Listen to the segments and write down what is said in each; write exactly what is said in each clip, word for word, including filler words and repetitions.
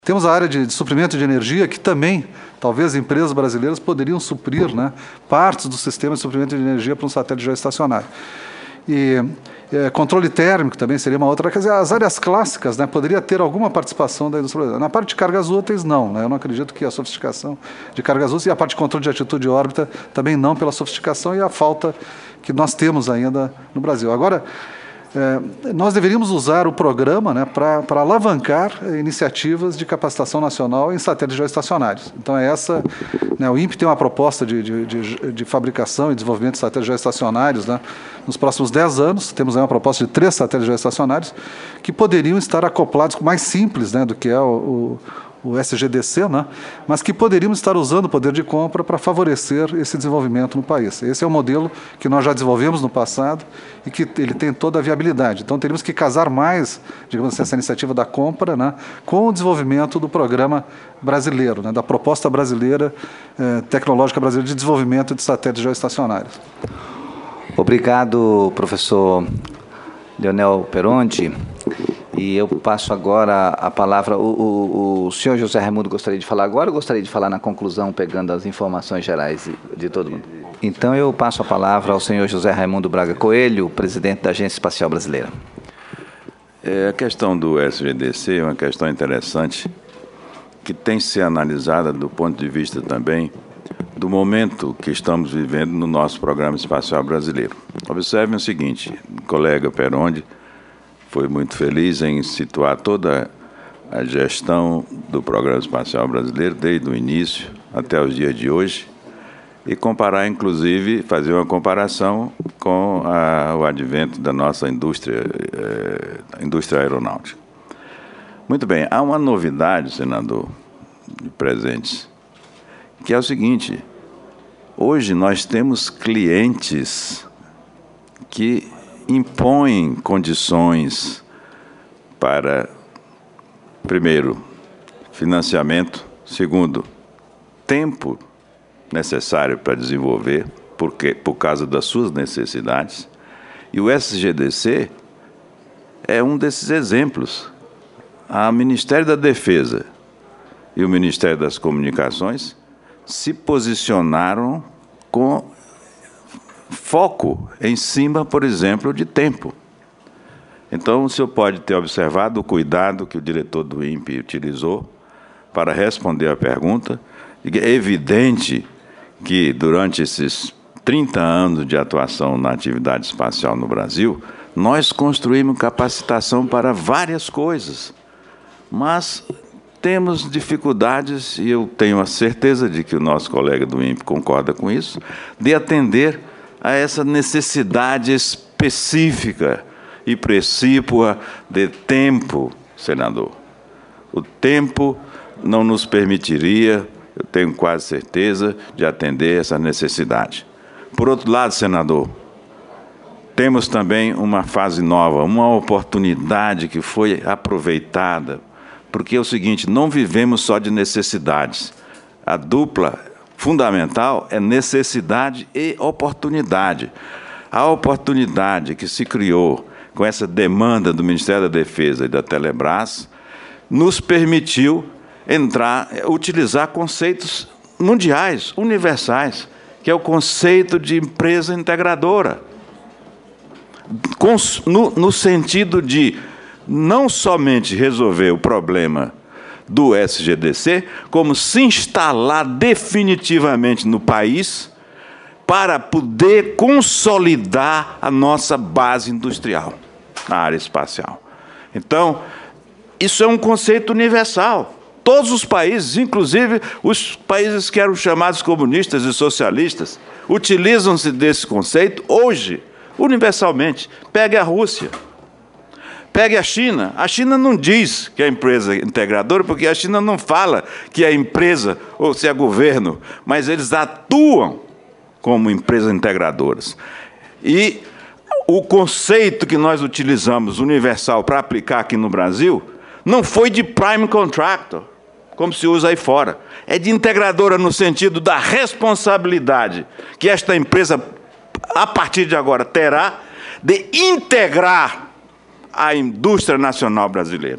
Temos a área de, de suprimento de energia, que também, talvez, empresas brasileiras poderiam suprir, né, partes do sistema de suprimento de energia para um satélite geoestacionário. E é, controle térmico também seria uma outra. Quer dizer, as áreas clássicas, né, poderia ter alguma participação da indústria brasileira. Na parte de cargas úteis, não. Né, eu não acredito que a sofisticação de cargas úteis e a parte de controle de altitude de órbita também não, pela sofisticação e a falta que nós temos ainda no Brasil. Agora, É, nós deveríamos usar o programa, né, para alavancar iniciativas de capacitação nacional em satélites geoestacionários. Então, é essa, né, o INPE tem uma proposta de, de, de, de fabricação e desenvolvimento de satélites geoestacionários, né, nos próximos dez anos. Temos aí uma proposta de três satélites geoestacionários que poderiam estar acoplados, mais simples, né, do que é o, o o S G D C, né? Mas que poderíamos estar usando o poder de compra para favorecer esse desenvolvimento no país. Esse é o modelo que nós já desenvolvemos no passado e que ele tem toda a viabilidade. Então, teríamos que casar mais, digamos assim, essa iniciativa da compra, né, com o desenvolvimento do programa brasileiro, né, da proposta brasileira, eh, tecnológica brasileira de desenvolvimento de satélites geoestacionários. Obrigado, professor Leonel Peronti. E eu passo agora a palavra. O, o, o senhor José Raimundo gostaria de falar agora ou gostaria de falar na conclusão, pegando as informações gerais de, de todo mundo? Então eu passo a palavra ao senhor José Raimundo Braga Coelho, presidente da Agência Espacial Brasileira. É, a questão do S G D C é uma questão interessante que tem que ser analisada do ponto de vista também do momento que estamos vivendo no nosso Programa Espacial Brasileiro. Observem o seguinte, o colega Peronti foi muito feliz em situar toda a gestão do Programa Espacial Brasileiro, desde o início até os dias de hoje, e comparar, inclusive, fazer uma comparação com a, o advento da nossa indústria, é, indústria aeronáutica. Muito bem, há uma novidade, senador, de presentes, que é o seguinte: hoje nós temos clientes que impõem condições para, primeiro, financiamento, segundo, tempo necessário para desenvolver, porque, por causa das suas necessidades, e o S G D C é um desses exemplos. O Ministério da Defesa e o Ministério das Comunicações se posicionaram com foco em cima, por exemplo, de tempo. Então, o senhor pode ter observado o cuidado que o diretor do INPE utilizou para responder à pergunta. É evidente que, durante esses trinta anos de atuação na atividade espacial no Brasil, nós construímos capacitação para várias coisas, mas temos dificuldades, e eu tenho a certeza de que o nosso colega do INPE concorda com isso, de atender a essa necessidade específica e precípua de tempo, senador. O tempo não nos permitiria, eu tenho quase certeza, de atender essa necessidade. Por outro lado, senador, temos também uma fase nova, uma oportunidade que foi aproveitada, porque é o seguinte, não vivemos só de necessidades. A dupla fundamental é necessidade e oportunidade. A oportunidade que se criou com essa demanda do Ministério da Defesa e da Telebrás nos permitiu entrar, utilizar conceitos mundiais, universais, que é o conceito de empresa integradora, no, no sentido de não somente resolver o problema do S G D C, como se instalar definitivamente no país para poder consolidar a nossa base industrial na área espacial. Então, isso é um conceito universal. Todos os países, inclusive os países que eram chamados comunistas e socialistas, utilizam-se desse conceito hoje, universalmente. Pegue a Rússia. Pegue a China. A China não diz que é empresa integradora, porque a China não fala que é empresa ou se é governo, mas eles atuam como empresas integradoras. E o conceito que nós utilizamos, universal, para aplicar aqui no Brasil, não foi de prime contractor, como se usa aí fora. É de integradora no sentido da responsabilidade que esta empresa, a partir de agora, terá de integrar a indústria nacional brasileira.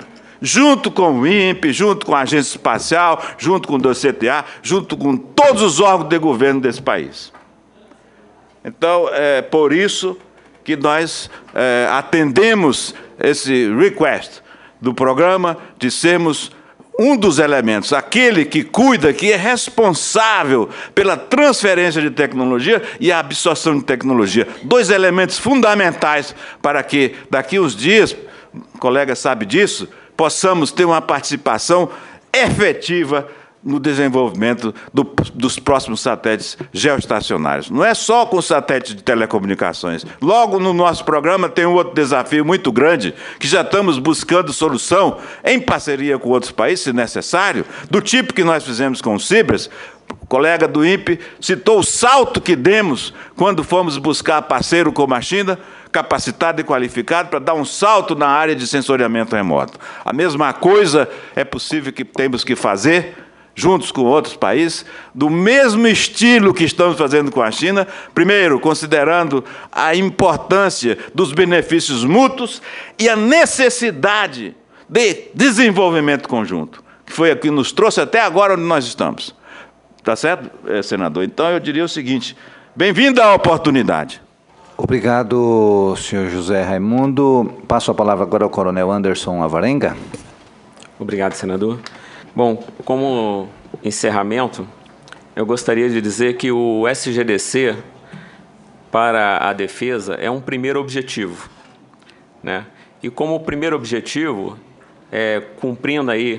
junto com o INPE, junto com a Agência Espacial, junto com o D C T A, junto com todos os órgãos de governo desse país. Então, é por isso que nós é, atendemos esse request do programa de sermos um dos elementos, aquele que cuida, que é responsável pela transferência de tecnologia e a absorção de tecnologia. Dois elementos fundamentais para que, daqui uns dias, o colega sabe disso, possamos ter uma participação efetiva no desenvolvimento do, dos próximos satélites geoestacionários. Não é só com satélites de telecomunicações. Logo no nosso programa tem um outro desafio muito grande, que já estamos buscando solução em parceria com outros países, se necessário, do tipo que nós fizemos com o Cibras. O colega do INPE citou o salto que demos quando fomos buscar parceiro como a China, capacitado e qualificado para dar um salto na área de sensoriamento remoto. A mesma coisa é possível que temos que fazer juntos com outros países, do mesmo estilo que estamos fazendo com a China, primeiro, considerando a importância dos benefícios mútuos e a necessidade de desenvolvimento conjunto, que foi o que nos trouxe até agora onde nós estamos. Está certo, senador? Então, eu diria o seguinte, bem-vindo à oportunidade. Obrigado, senhor José Raimundo. Passo a palavra agora ao coronel Anderson Alvarenga. Obrigado, senador. Bom, como encerramento, eu gostaria de dizer que o S G D C para a defesa é um primeiro objetivo, né? E como primeiro objetivo, é, cumprindo aí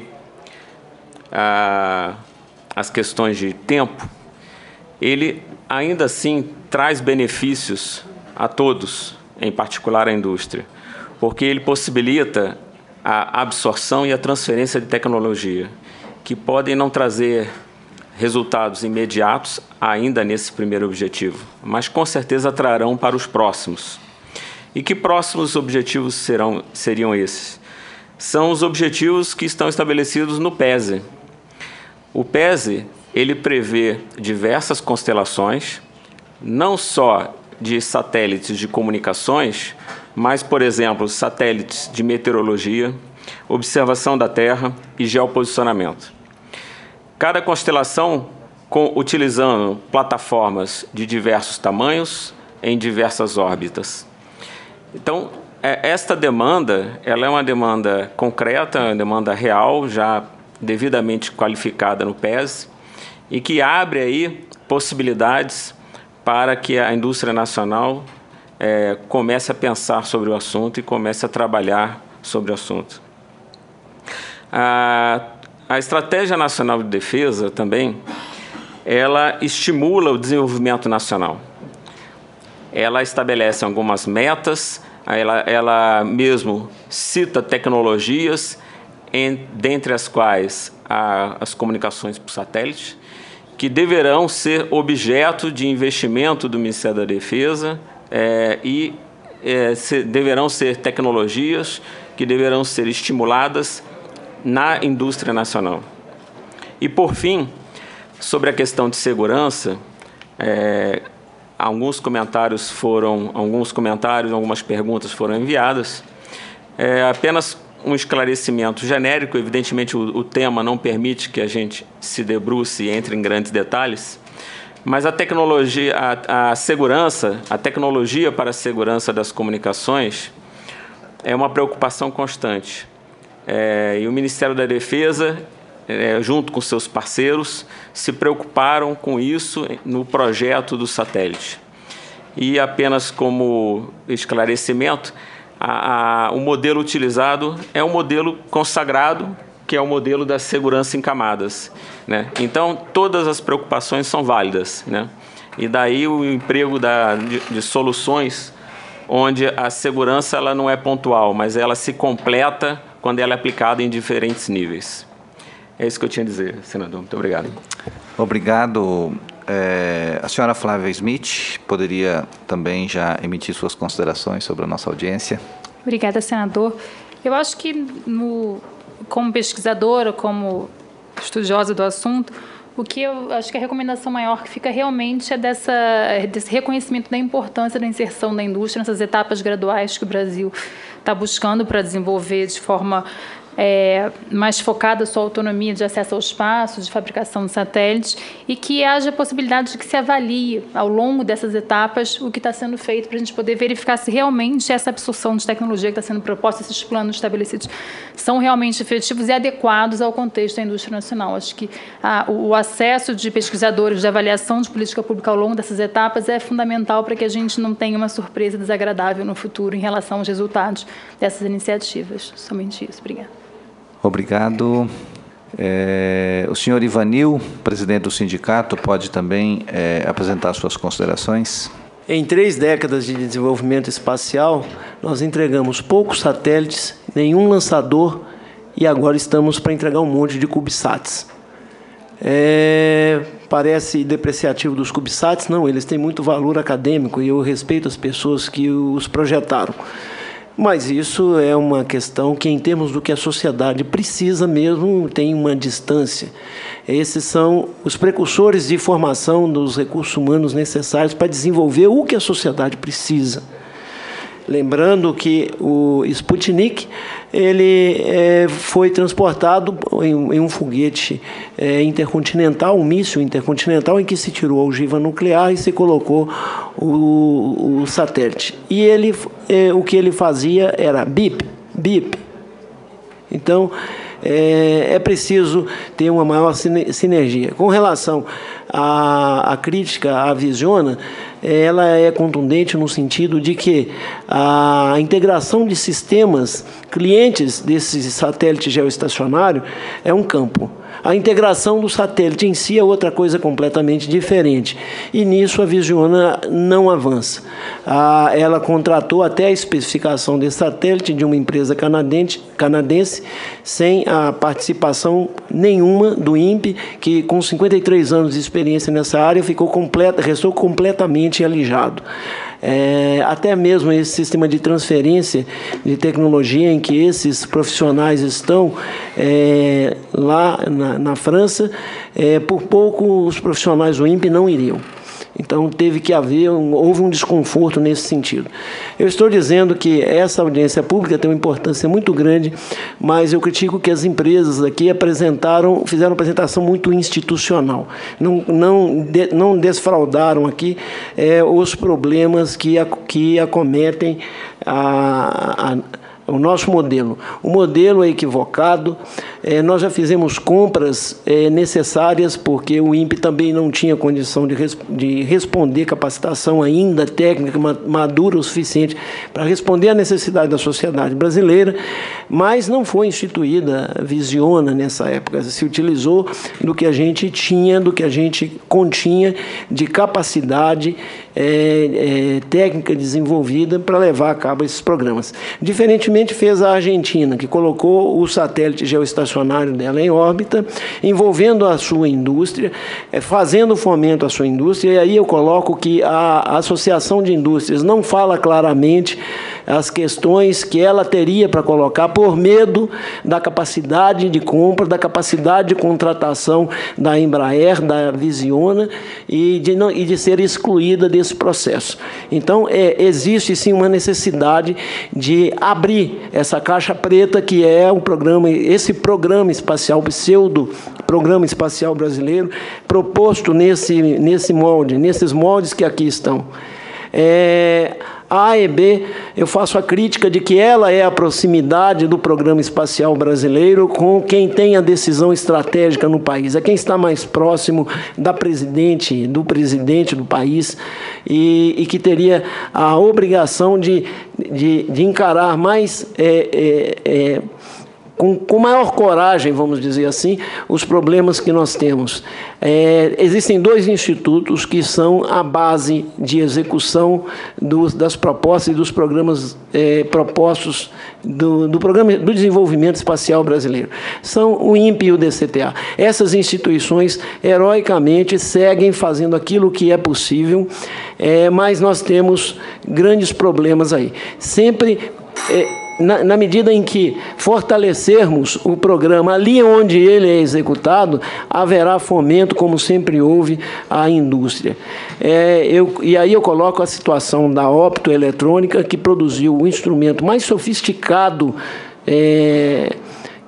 a, as questões de tempo, ele ainda assim traz benefícios a todos, em particular à indústria, porque ele possibilita a absorção e a transferência de tecnologia, que podem não trazer resultados imediatos ainda nesse primeiro objetivo, mas com certeza trarão para os próximos. E que próximos objetivos serão, seriam esses? São os objetivos que estão estabelecidos no P E S E. O P E S E, ele prevê diversas constelações, não só de satélites de comunicações, mas, por exemplo, satélites de meteorologia, observação da Terra e geoposicionamento. Cada constelação com, utilizando plataformas de diversos tamanhos em diversas órbitas. Então, é, esta demanda, ela é uma demanda concreta, uma demanda real, já devidamente qualificada no P E S E, e que abre aí possibilidades para que a indústria nacional é, comece a pensar sobre o assunto e comece a trabalhar sobre o assunto. A, a Estratégia Nacional de Defesa também, ela estimula o desenvolvimento nacional. Ela estabelece algumas metas, ela, ela mesmo cita tecnologias, em, dentre as quais a, as comunicações por satélite, que deverão ser objeto de investimento do Ministério da Defesa é, e é, se, deverão ser tecnologias que deverão ser estimuladas na indústria nacional. E, por fim, sobre a questão de segurança, é, alguns comentários foram, alguns comentários, algumas perguntas foram enviadas. É, apenas um esclarecimento genérico, evidentemente o, o tema não permite que a gente se debruce e entre em grandes detalhes, mas a tecnologia, a, a segurança, a tecnologia para a segurança das comunicações é uma preocupação constante. É, e o Ministério da Defesa, é, junto com seus parceiros, se preocuparam com isso no projeto do satélite. E apenas como esclarecimento, a, a, o modelo utilizado é um modelo consagrado, que é o modelo da segurança em camadas, né? Então, todas as preocupações são válidas, né? E daí o emprego da, de, de soluções onde a segurança ela não é pontual, mas ela se completa quando ela é aplicada em diferentes níveis. É isso que eu tinha a dizer, senador. Muito obrigado. Obrigado. É, a senhora Flávia Smith poderia também já emitir suas considerações sobre a nossa audiência? Obrigada, senador. Eu acho que, no, como pesquisadora, como estudiosa do assunto, o que eu acho que a recomendação maior que fica realmente é dessa, desse reconhecimento da importância da inserção da indústria nessas etapas graduais que o Brasil está buscando para desenvolver de forma é, mais focada a sua autonomia de acesso ao espaço, de fabricação de satélites, e que haja a possibilidade de que se avalie ao longo dessas etapas o que está sendo feito para a gente poder verificar se realmente essa absorção de tecnologia que está sendo proposta, esses planos estabelecidos, são realmente efetivos e adequados ao contexto da indústria nacional. Acho que a, o acesso de pesquisadores de avaliação de política pública ao longo dessas etapas é fundamental para que a gente não tenha uma surpresa desagradável no futuro em relação aos resultados dessas iniciativas. Somente isso. Obrigada. Obrigado. É, o senhor Ivanil, presidente do sindicato, pode também é, apresentar suas considerações. Em três décadas de desenvolvimento espacial, nós entregamos poucos satélites, nenhum lançador, e agora estamos para entregar um monte de CubeSats. É, parece depreciativo dos CubeSats, não, eles têm muito valor acadêmico e eu respeito as pessoas que os projetaram. Mas isso é uma questão que, em termos do que a sociedade precisa mesmo, tem uma distância. Esses são os precursores de formação dos recursos humanos necessários para desenvolver o que a sociedade precisa. Lembrando que o Sputnik ele, é, foi transportado em, em um foguete é, intercontinental, um míssil intercontinental, em que se tirou a ogiva nuclear e se colocou o, o satélite. E ele, é, o que ele fazia era bip, bip. Então, é, é preciso ter uma maior sinergia. Com relação à, à crítica à Visiona, ela é contundente no sentido de que a integração de sistemas clientes desse satélite geoestacionário é um campo. A integração do satélite em si é outra coisa completamente diferente. E nisso a Visiona não avança. Ah, ela contratou até a especificação desse satélite de uma empresa canadense, canadense sem a participação nenhuma do INPE, que com cinquenta e três anos de experiência nessa área ficou completa, restou completamente alijado. É, até mesmo esse sistema de transferência de tecnologia em que esses profissionais estão é, lá na, na França, é, por pouco os profissionais do INPE não iriam. Então, teve que haver, um, houve um desconforto nesse sentido. Eu estou dizendo que essa audiência pública tem uma importância muito grande, mas eu critico que as empresas aqui apresentaram, fizeram uma apresentação muito institucional. Não, não, de, não desfraudaram aqui é, os problemas que, que acometem a, a o nosso modelo. O modelo é equivocado, é, nós já fizemos compras é, necessárias, porque o INPE também não tinha condição de, res, de responder capacitação ainda técnica, madura o suficiente para responder à necessidade da sociedade brasileira, mas não foi instituída a Visiona nessa época, se utilizou do que a gente tinha, do que a gente continha de capacidade é, é, técnica desenvolvida para levar a cabo esses programas. Diferentemente fez a Argentina, que colocou o satélite geoestacionário dela em órbita, envolvendo a sua indústria, fazendo fomento à sua indústria, e aí eu coloco que a Associação de Indústrias não fala claramente as questões que ela teria para colocar por medo da capacidade de compra, da capacidade de contratação da Embraer, da Visiona, e de, não, e de ser excluída desse processo. Então, é, existe sim uma necessidade de abrir essa caixa preta que é o programa, esse programa espacial, pseudo programa espacial brasileiro, proposto nesse, nesse molde, nesses moldes que aqui estão. É, a A E B, eu faço a crítica de que ela é a proximidade do programa espacial brasileiro com quem tem a decisão estratégica no país, é quem está mais próximo da presidente, do presidente do país e, e que teria a obrigação de, de, de encarar mais é, é, é, Com, com maior coragem, vamos dizer assim, os problemas que nós temos. É, existem dois institutos que são a base de execução dos, das propostas e dos programas é, propostos do, do Programa do Desenvolvimento Espacial Brasileiro. São o INPE e o D C T A. Essas instituições, heroicamente, seguem fazendo aquilo que é possível, é, mas nós temos grandes problemas aí. Sempre... É, Na, na medida em que fortalecermos o programa ali onde ele é executado, haverá fomento, como sempre houve, à indústria. É, eu, e aí eu coloco a situação da optoeletrônica, que produziu o instrumento mais sofisticado é,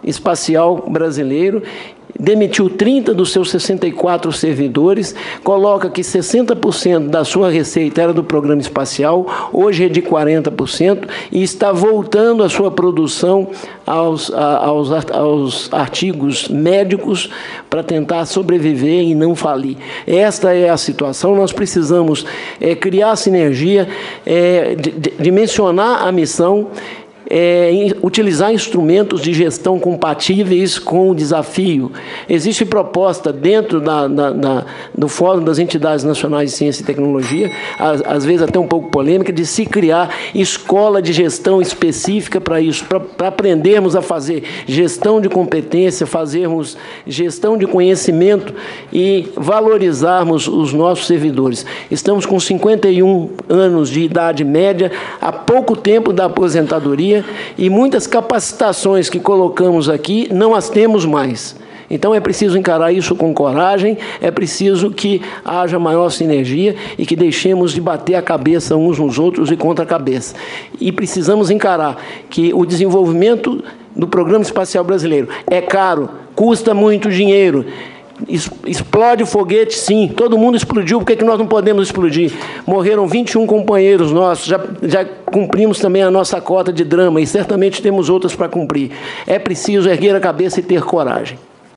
Espacial Brasileiro, demitiu trinta dos seus sessenta e quatro servidores, coloca que sessenta por cento da sua receita era do programa espacial, hoje é de quarenta por cento, e está voltando a sua produção aos, aos, aos artigos médicos para tentar sobreviver e não falir. Esta é a situação. Nós precisamos é, criar sinergia, é, dimensionar a missão, É, utilizar instrumentos de gestão compatíveis com o desafio. Existe proposta dentro da, da, da, do Fórum das Entidades Nacionais de Ciência e Tecnologia, às, às vezes até um pouco polêmica, de se criar escola de gestão específica para isso, para aprendermos a fazer gestão de competência, fazermos gestão de conhecimento e valorizarmos os nossos servidores. Estamos com cinquenta e um anos de idade média, há pouco tempo da aposentadoria, e muitas capacitações que colocamos aqui não as temos mais. Então é preciso encarar isso com coragem, é preciso que haja maior sinergia e que deixemos de bater a cabeça uns nos outros e contra a cabeça. E precisamos encarar que o desenvolvimento do Programa Espacial Brasileiro é caro, custa muito dinheiro. Explode o foguete, sim. Todo mundo explodiu, por que que nós não podemos explodir? Morreram vinte e um companheiros nossos, já, já cumprimos também a nossa cota de drama e certamente temos outras para cumprir. É preciso erguer a cabeça e ter coragem.